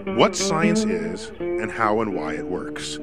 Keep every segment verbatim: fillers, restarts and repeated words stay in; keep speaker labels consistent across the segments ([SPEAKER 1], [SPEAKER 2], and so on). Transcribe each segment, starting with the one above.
[SPEAKER 1] what science is and how and why it works.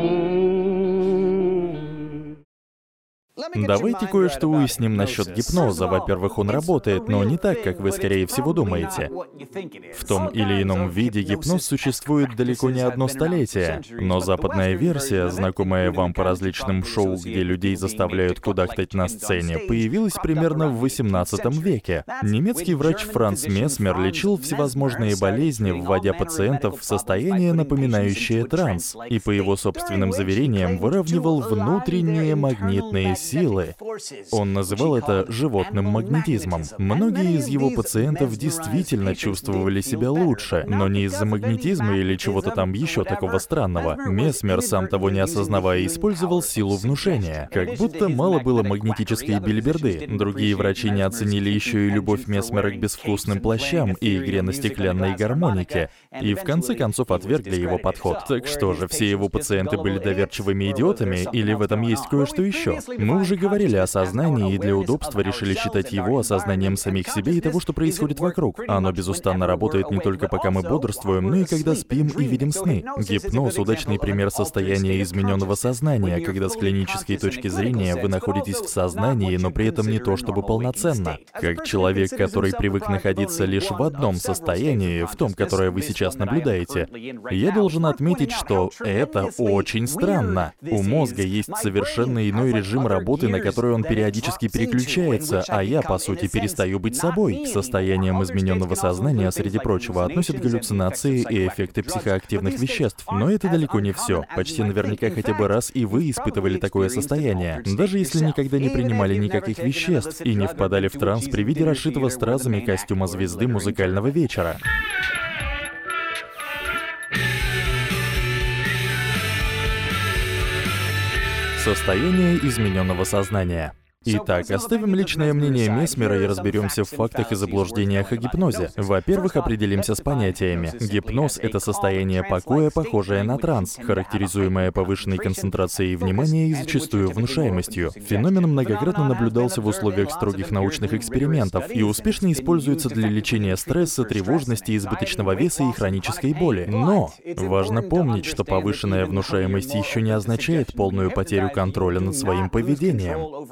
[SPEAKER 2] Давайте кое-что уясним насчет гипноза. Во-первых, он работает, но не так, как вы, скорее всего, думаете. В том или ином виде гипноз существует далеко не одно столетие, но западная версия, знакомая вам по различным шоу, где людей заставляют кудахтать на сцене, появилась примерно в восемнадцатом веке. Немецкий врач Франц Месмер лечил всевозможные болезни, вводя пациентов в состояние, напоминающее транс, и, по его собственным заверениям, выравнивал внутренние магнитные силы. Он называл это животным магнетизмом. Многие из его пациентов действительно чувствовали себя лучше, но не из-за магнетизма или чего-то там еще такого странного. Месмер, сам того не осознавая, использовал силу внушения. Как будто мало было магнетической бельберды. Другие врачи не оценили еще и любовь Месмера к безвкусным плащам и игре на стеклянной гармонике, и в конце концов отвергли его подход. Так что же, все его пациенты были доверчивыми идиотами, или в этом есть кое-что еще? Мы уже говорили о сознании и для удобства решили считать его осознанием самих себе и того, что происходит вокруг. Оно безустанно работает не только пока мы бодрствуем, но и когда спим и видим сны. Гипноз — удачный пример состояния измененного сознания, когда с клинической точки зрения вы находитесь в сознании, но при этом не то чтобы полноценно. Как человек, который привык находиться лишь в одном состоянии, в том, которое вы сейчас наблюдаете, я должен отметить, что это очень странно. У мозга есть совершенно иной режим работы, на который он периодически переключается, а я, по сути, перестаю быть собой. К состояниям измененного сознания, среди прочего, относят галлюцинации и эффекты психоактивных веществ. Но это далеко не все. Почти наверняка хотя бы раз и вы испытывали такое состояние. Даже если никогда не принимали никаких веществ и не впадали в транс при виде расшитого стразами костюма звезды музыкального вечера. Состояние измененного сознания. Итак, оставим личное мнение Месмера и разберемся в фактах и заблуждениях о гипнозе. Во-первых, определимся с понятиями. Гипноз — это состояние покоя, похожее на транс, характеризуемое повышенной концентрацией внимания и зачастую внушаемостью. Феномен многократно наблюдался в условиях строгих научных экспериментов и успешно используется для лечения стресса, тревожности, избыточного веса и хронической боли. Но важно помнить, что повышенная внушаемость еще не означает полную потерю контроля над своим поведением.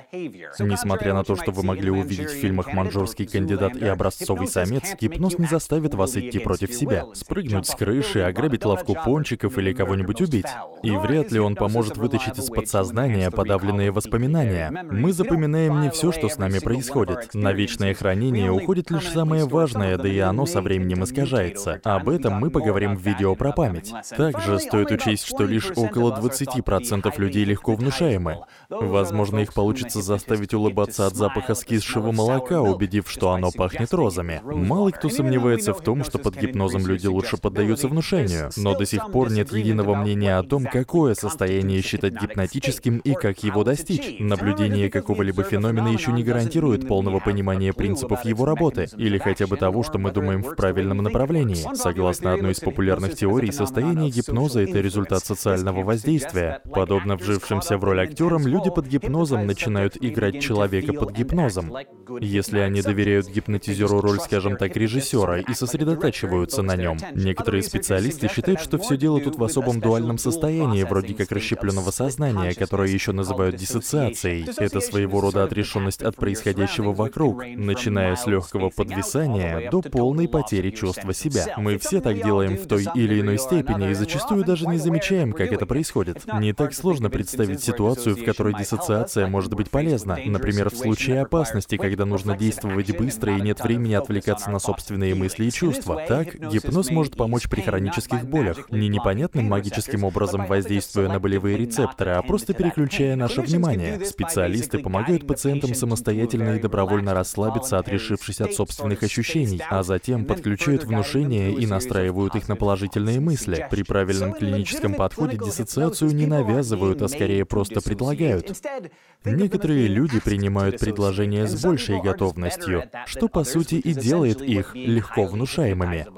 [SPEAKER 2] Несмотря на то, что вы могли увидеть в фильмах «Маньчжурский кандидат» и «Образцовый самец», гипноз не заставит вас идти против себя, спрыгнуть с крыши, ограбить лавку пончиков или кого-нибудь убить. И вряд ли он поможет вытащить из подсознания подавленные воспоминания. Мы запоминаем не все, что с нами происходит. На вечное хранение уходит лишь самое важное, да и оно со временем искажается. Об этом мы поговорим в видео про память. Также стоит учесть, что лишь около двадцати процентов людей легко внушаемы. Возможно, их получится заставить улыбаться от запаха скисшего молока, убедив, что оно пахнет розами. Мало кто сомневается в том, что под гипнозом люди лучше поддаются внушению, но до сих пор нет единого мнения о том, какое состояние считать гипнотическим и как его достичь. Наблюдение какого-либо феномена еще не гарантирует полного понимания принципов его работы, или хотя бы того, что мы думаем в правильном направлении. Согласно одной из популярных теорий, состояние гипноза — это результат социального воздействия. Подобно вжившимся в роль актерам, люди под гипнозом начинают играть человека под гипнозом. Если они доверяют гипнотизеру роль, скажем так, режиссера и сосредотачиваются на нем. Некоторые специалисты считают, что все дело тут в особом дуальном состоянии, вроде как расщепленного сознания, которое еще называют диссоциацией. Это своего рода отрешенность от происходящего вокруг, начиная с легкого подвисания до полной потери чувства себя. Мы все так делаем в той или иной степени и зачастую даже не замечаем, как это происходит. Не так сложно представить ситуацию, в которой диссоциация может быть полезна. Например, в случае опасности, когда нужно действовать быстро и нет времени отвлекаться на собственные мысли и чувства. Так, гипноз может помочь при хронических болях, не непонятным магическим образом воздействуя на болевые рецепторы, а просто переключая наше внимание. Специалисты помогают пациентам самостоятельно и добровольно расслабиться, отрешившись от собственных ощущений, а затем подключают внушение и настраивают их на положительные мысли. При правильном клиническом подходе диссоциацию не навязывают, а скорее просто предлагают. Некоторые люди принимают предложения с большей готовностью, что по сути и делает их легко внушаемыми.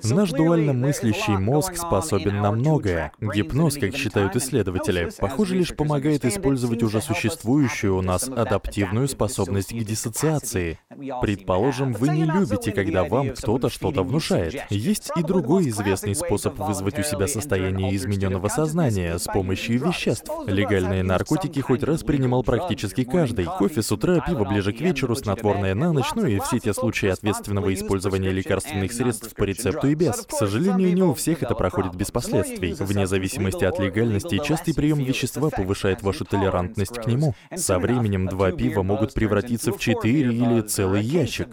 [SPEAKER 2] Наш дуально мыслящий мозг способен на многое. Гипноз, как считают исследователи, похоже, лишь помогает использовать уже существующую у нас адаптивную способность к диссоциации. Предположим, вы не любите, когда вам кто-то что-то внушает. Есть и другой известный способ вызвать у себя состояние измененного сознания с помощью веществ. Легальные наркотики хоть раз принимал практически каждый. Кофе с утра, пиво ближе к вечеру, снотворное на ночь, ну и все те случаи ответственного использования лекарственных средств по рецепту и без. К сожалению, не у всех это проходит без последствий. Вне зависимости от легальности, частый прием вещества повышает вашу толерантность к нему. Со временем два пива могут превратиться в четыре или целый ящик.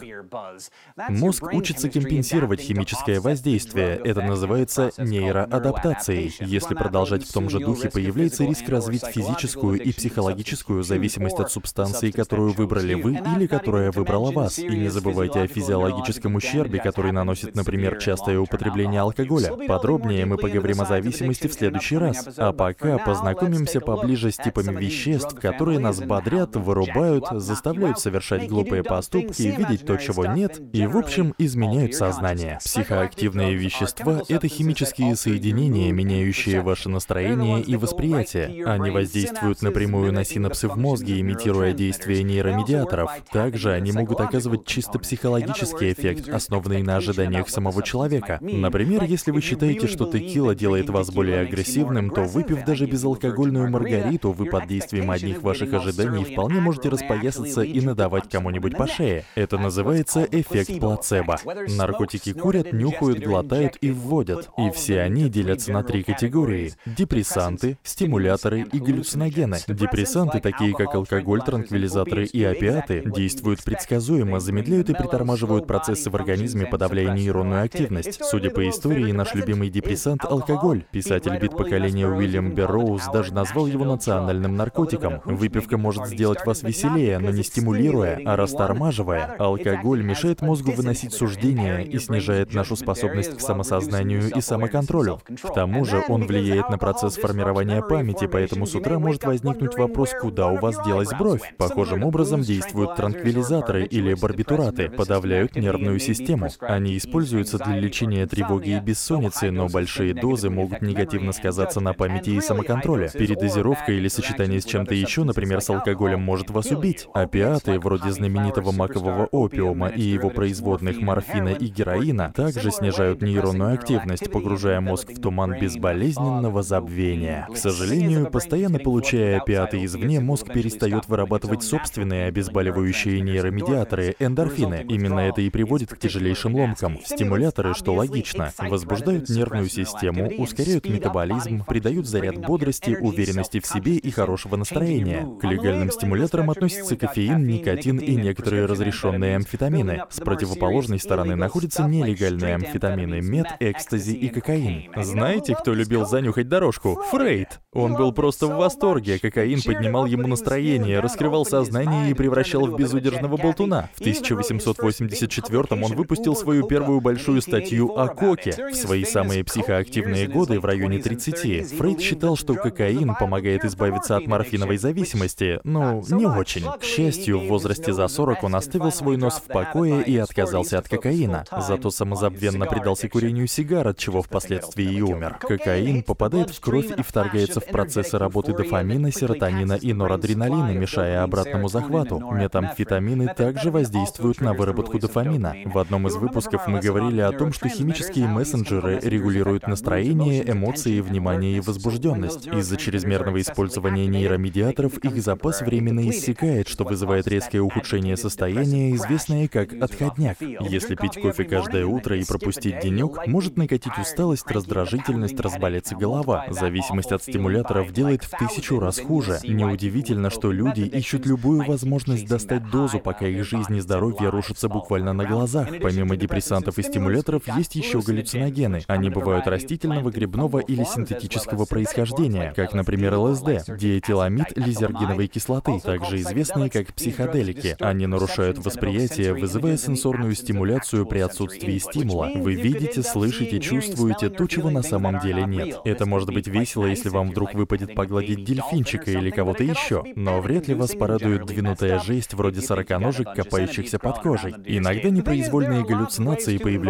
[SPEAKER 2] Мозг учится компенсировать химическое воздействие. Это называется нейроадаптацией. Если продолжать в том же духе, появляется риск развить физическую и психологическую зависимость от субстанции, которую выбрали вы или которая выбрала вас. И не забывайте о физиологическом ущербе, который наносит, например, частое употребление алкоголя. Подробнее мы поговорим о зависимости в следующий раз. А пока познакомимся поближе с типами веществ, которые нас бодрят, вырубают, заставляют совершать глупые поступки, видеть то, чего нет, и, в общем, изменяют сознание. Психоактивные вещества — это химические соединения, меняющие ваше настроение и восприятие. Они воздействуют напрямую на синапсы в мозге, имитируя действие нейромедиаторов. Также они могут оказывать чисто психологический эффект, основанный на ожиданиях самого человека. Например, если вы считаете, что текила делает вас более агрессивным, то, выпив даже безалкогольную маргариту, вы под действием одних ваших ожиданий вполне можете распоясаться и надавать кому-нибудь по шее. Это называется эффект плацебо. Наркотики курят, нюхают, глотают и вводят. И все они делятся на три категории: депрессанты, стимуляторы и галлюциногены. Депрессанты, такие как алкоголь, транквилизаторы и опиаты, действуют предсказуемо, замедляют и притормаживают процессы в организме, подавляя нейронную активность. Судя по истории, наш любимый депрессант — алкоголь. Писатель бит поколения Уильям Берроуз даже назвал его национальным наркотиком. Выпивка может сделать вас веселее, но не стимулируя, а растормаживая. Алкоголь мешает мозгу выносить суждения и снижает нашу способность к самосознанию и самоконтролю. К тому же он влияет на процесс формирования памяти, поэтому с утра может возникнуть вопрос, куда у вас делась бровь. Похожим образом действуют транквилизаторы или барбитураты, подавляют нервную систему. Они используются для лечения тревоги и бессонницы, но большие дозы могут негативно сказаться на памяти и самоконтроле. Передозировка или сочетание с чем-то еще, например, с алкоголем, может вас убить. Опиаты, вроде знаменитого макового опиума и его производных морфина и героина, также снижают нейронную активность, погружая мозг в туман безболезненного забвения. К сожалению, постоянно получая опиаты извне, мозг перестает вырабатывать собственные обезболивающие нейромедиаторы — эндорфины. Именно это и приводит к тяжелейшим ломкам. Стимуляторы, что логично, возбуждают нервную систему, ускоряют метаболизм, придают заряд бодрости, уверенности в себе и хорошего настроения. К легальным стимуляторам относятся кофеин, никотин и некоторые разрешенные амфетамины. С противоположной стороны находятся нелегальные амфетамины — мед, экстази и кокаин. Знаете, кто любил занюхать дорожку? Фрейд. Он был просто в восторге. Кокаин поднимал ему настроение, раскрывал сознание и превращал в безудержного болтуна. В тысяча восемьсот восемьдесят четвёртом он выпустил свою первую большую статью о коке. В свои самые психоактивные годы, в районе тридцати, Фрейд считал, что кокаин помогает избавиться от морфиновой зависимости, но не очень. К счастью, в возрасте за сорок он оставил свой нос в покое и отказался от кокаина. Зато самозабвенно предался курению сигар, от чего впоследствии и умер. Кокаин попадает в кровь и вторгается в процессы работы дофамина, серотонина и норадреналина, мешая обратному захвату. Метамфетамины также воздействуют на выработку дофамина. В одном из выпусков мы говорили о том, что химические мессенджеры регулируют настроение, эмоции, внимание и возбужденность. Из-за чрезмерного использования нейромедиаторов их запас временно иссякает, что вызывает резкое ухудшение состояния, известное как отходняк. Если пить кофе каждое утро и пропустить денек, может накатить усталость, раздражительность, разболеться голова. Зависимость от стимуляторов делает в тысячу раз хуже. Неудивительно, что люди ищут любую возможность достать дозу, пока их жизнь и здоровье рушатся буквально на глазах. Помимо депрессантов и стимуляторов, есть еще галлюциногены. Они бывают растительного, грибного или синтетического происхождения, как, например, ЛСД, диэтиламид лизергиновой кислоты, также известные как психоделики. Они нарушают восприятие, вызывая сенсорную стимуляцию при отсутствии стимула. Вы видите, слышите, чувствуете то, чего на самом деле нет. Это может быть весело, если вам вдруг выпадет погладить дельфинчика или кого-то еще, но вряд ли вас порадует двинутая жесть вроде сороконожек, копающихся под кожей. Иногда непроизвольные галлюцинации появляются и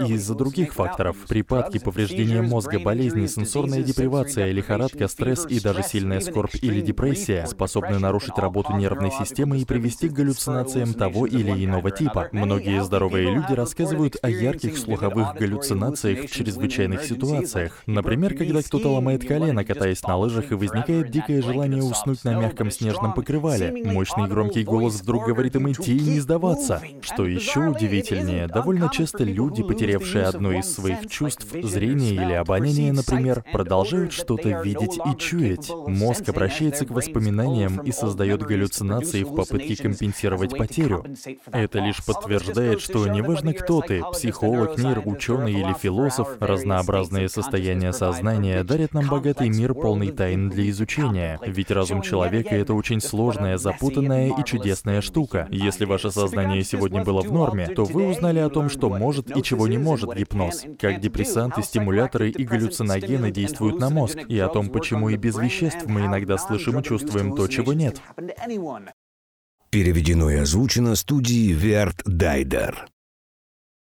[SPEAKER 2] и из-за других факторов. Припадки, повреждения мозга, болезни, сенсорная депривация, лихорадка, стресс и даже сильная скорбь или депрессия способны нарушить работу нервной системы и привести к галлюцинациям того или иного типа. Многие здоровые люди рассказывают о ярких слуховых галлюцинациях в чрезвычайных ситуациях. Например, когда кто-то ломает колено, катаясь на лыжах, и возникает дикое желание уснуть на мягком снежном покрывале. Мощный громкий голос вдруг говорит им идти и не сдаваться. Что еще удивительнее, довольно часто люди, потерявшие одно из своих чувств, зрение или обоняние, например, продолжают что-то видеть и чуять. Мозг обращается к воспоминаниям и создает галлюцинации в попытке компенсировать потерю. Это лишь подтверждает, что неважно кто ты, психолог, нейроученый или философ, разнообразные состояния сознания дарят нам богатый мир, полный тайн для изучения. Ведь разум человека — это очень сложная, запутанная и чудесная штука. Если ваше сознание сегодня было в норме, то вы узнали о том, что может и чего не может гипноз, как депрессанты, стимуляторы и галлюциногены действуют на мозг, и о том, почему и без веществ мы иногда слышим и чувствуем то, чего нет.
[SPEAKER 3] Переведено и озвучено студией Верт Дайдер.